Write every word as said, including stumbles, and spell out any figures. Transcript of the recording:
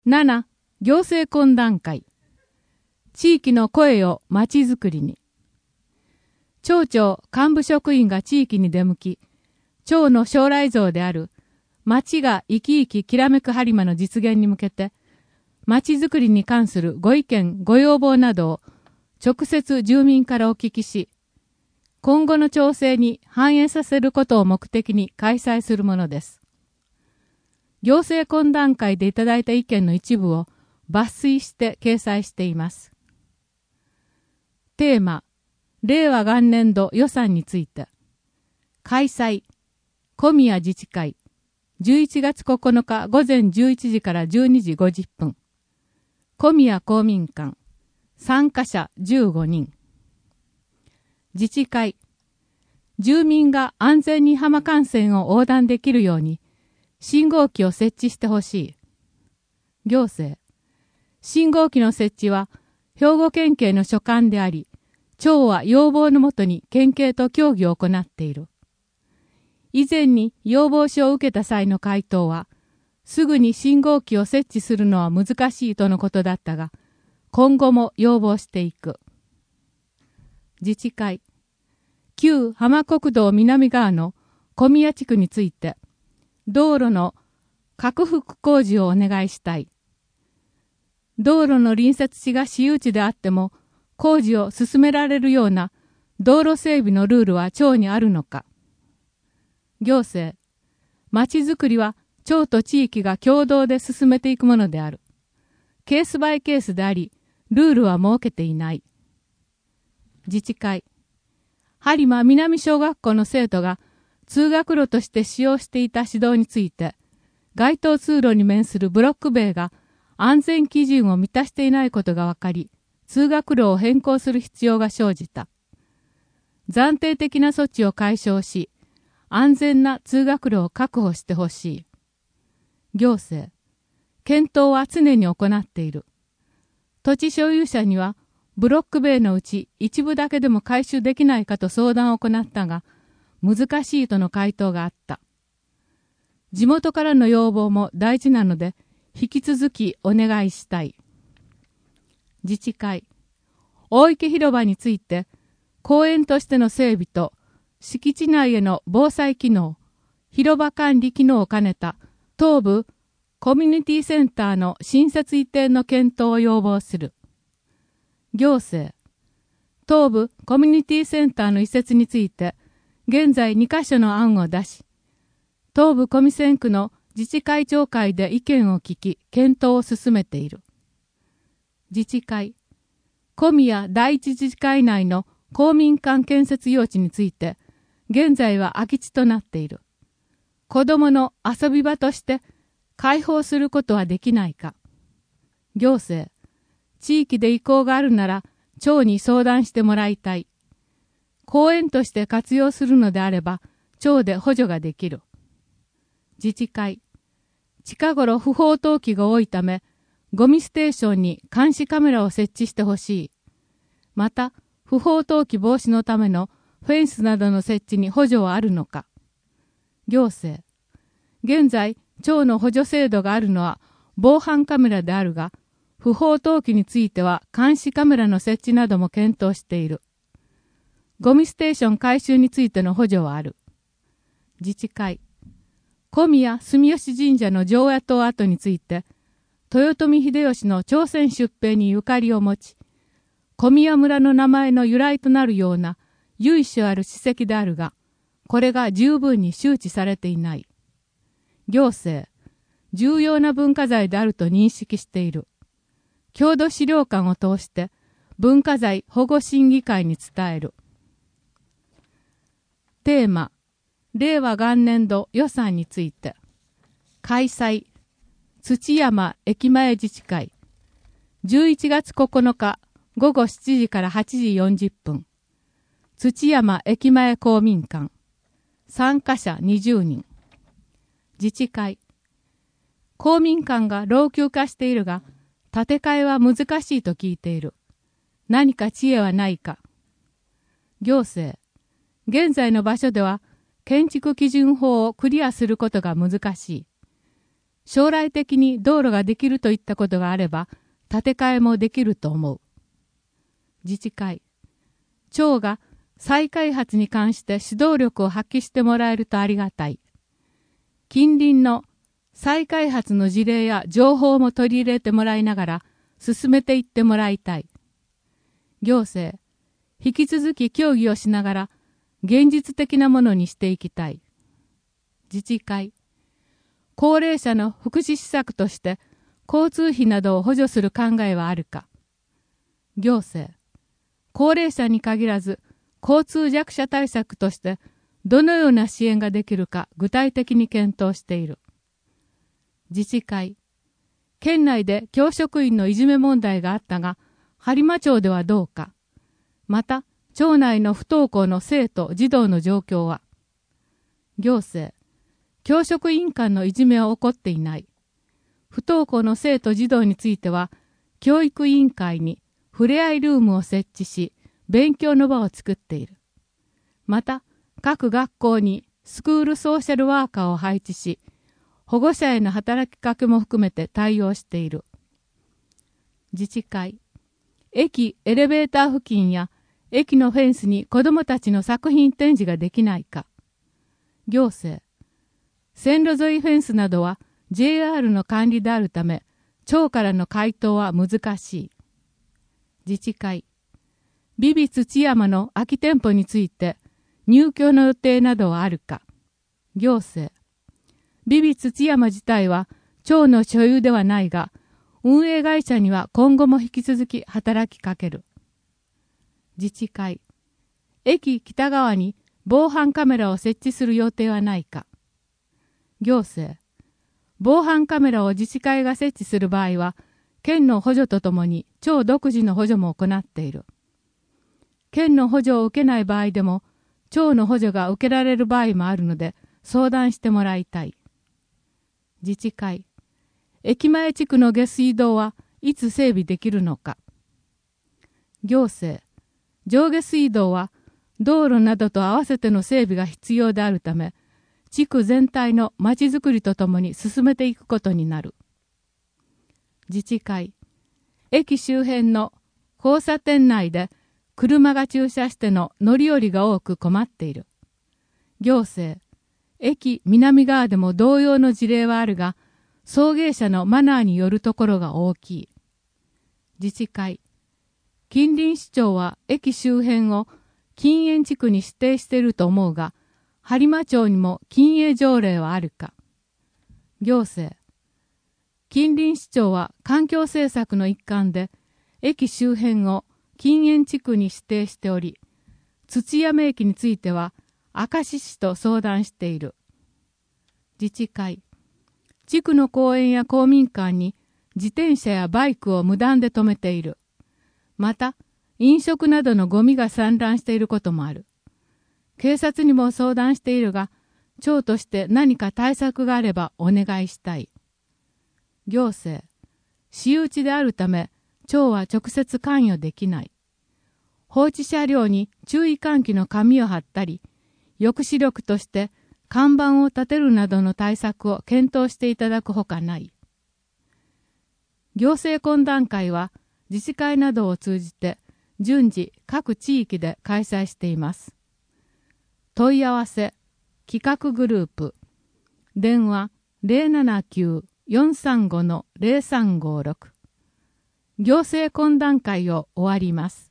なな、行政懇談会。地域の声をまちづくりに。町長幹部職員が地域に出向き、町の将来像である町が生き生ききらめく播磨の実現に向けて、まちづくりに関するご意見ご要望などを直接住民からお聞きし、今後の調整に反映させることを目的に開催するものです。行政懇談会でいただいた意見の一部を抜粋して掲載しています。テーマ、令和元年度予算について。開催、小宮自治会、じゅういちがつここのか午前じゅういちじからじゅうにじごじゅっぷん。小宮公民館、参加者じゅうごにん。自治会、住民が安全に浜幹線を横断できるように、信号機を設置してほしい。行政、信号機の設置は兵庫県警の所管であり、町は要望のもとに県警と協議を行っている。以前に要望書を受けた際の回答は、すぐに信号機を設置するのは難しいとのことだったが、今後も要望していく。自治会、旧浜国道南側の小宮地区について、道路の拡幅工事をお願いしたい。道路の隣接地が私有地であっても、工事を進められるような道路整備のルールは町にあるのか。行政、まちづくりは町と地域が共同で進めていくものである。ケースバイケースであり、ルールは設けていない。自治会、播磨南小学校の生徒が通学路として使用していた指導について、該当通路に面するブロック塀が安全基準を満たしていないことが分かり、通学路を変更する必要が生じた。暫定的な措置を解消し、安全な通学路を確保してほしい。行政、検討は常に行っている。土地所有者には、ブロック塀のうち一部だけでも改修できないかと相談を行ったが、難しいとの回答があった。地元からの要望も大事なので、引き続きお願いしたい。自治会、大池広場について、公園としての整備と、敷地内への防災機能、広場管理機能を兼ねた東部コミュニティセンターの新設移転の検討を要望する。行政、東部コミュニティセンターの移設について、現在にカ所の案を出し、東部コミセン区の自治会長会で意見を聞き、検討を進めている。自治会、小宮第一自治会内の公民館建設用地について、現在は空き地となっている。子どもの遊び場として開放することはできないか。行政、地域で意向があるなら町に相談してもらいたい。公園として活用するのであれば町で補助ができる。自治会、近頃不法投棄が多いため、ゴミステーションに監視カメラを設置してほしい。また、不法投棄防止のためのフェンスなどの設置に補助はあるのか。行政、現在、町の補助制度があるのは防犯カメラであるが、不法投棄については監視カメラの設置なども検討している。ゴミステーション改修についての補助はある。自治会、小宮住吉神社の常夜灯跡について、豊臣秀吉の朝鮮出兵にゆかりを持ち、小宮村の名前の由来となるような由緒ある史跡であるが、これが十分に周知されていない。行政、重要な文化財であると認識している。郷土資料館を通して文化財保護審議会に伝える。テーマ、令和元年度予算について。開催、土山駅前自治会、じゅういちがつここのかごごしちじからはちじよんじゅっぷん。土山駅前公民館、参加者にじゅうにん。自治会、公民館が老朽化しているが、建て替えは難しいと聞いている。何か知恵はないか。行政、現在の場所では建築基準法をクリアすることが難しい。 将来的に道路ができるといったことがあれば、建て替えもできると思う。自治会。町が再開発に関して指導力を発揮してもらえるとありがたい。近隣の再開発の事例や情報も取り入れてもらいながら進めていってもらいたい。行政、引き続き協議をしながら現実的なものにしていきたい。自治会。高齢者の福祉施策として交通費などを補助する考えはあるか。行政。高齢者に限らず交通弱者対策としてどのような支援ができるか具体的に検討している。自治会。県内で教職員のいじめ問題があったが、播磨町ではどうか。また、町内の不登校の生徒・児童の状況は。行政。教職員間のいじめは起こっていない。不登校の生徒・児童については、教育委員会にふれあいルームを設置し、勉強の場を作っている。また、各学校にスクールソーシャルワーカーを配置し、保護者への働きかけも含めて対応している。自治会。駅エレベーター付近や駅のフェンスに子どもたちの作品展示ができないか。行政。線路沿いフェンスなどは ジェイアール の管理であるため、町からの回答は難しい。自治会。ビビ土山の空き店舗について入居の予定などはあるか。行政。ビビ土山自体は町の所有ではないが、運営会社には今後も引き続き働きかける。自治会。駅北側に防犯カメラを設置する予定はないか。行政。防犯カメラを自治会が設置する場合は、県の補助とともに町独自の補助も行っている。県の補助を受けない場合でも、町の補助が受けられる場合もあるので、相談してもらいたい。自治会。駅前地区の下水道はいつ整備できるのか。行政。上下水道は道路などと合わせての整備が必要であるため、地区全体のまちづくりとともに進めていくことになる。自治会。駅周辺の交差点内で車が駐車しての乗り降りが多く困っている。行政。駅南側でも同様の事例はあるが、送迎車のマナーによるところが大きい。自治会。近隣市長は駅周辺を禁煙地区に指定していると思うが、播磨町にも禁煙条例はあるか。行政。近隣市長は環境政策の一環で、駅周辺を禁煙地区に指定しており、土山駅については明石市と相談している。自治会。地区の公園や公民館に自転車やバイクを無断で止めている。また、飲食などのゴミが散乱していることもある。警察にも相談しているが、町として何か対策があればお願いしたい。行政。私有地であるため、町は直接関与できない。放置車両に注意喚起の紙を貼ったり、抑止力として看板を立てるなどの対策を検討していただくほかない。行政懇談会は自治会などを通じて順次各地域で開催しています。問い合わせ企画グループ電話 ゼロななきゅう よんさんご ゼロさんごろく 行政懇談会を終わります。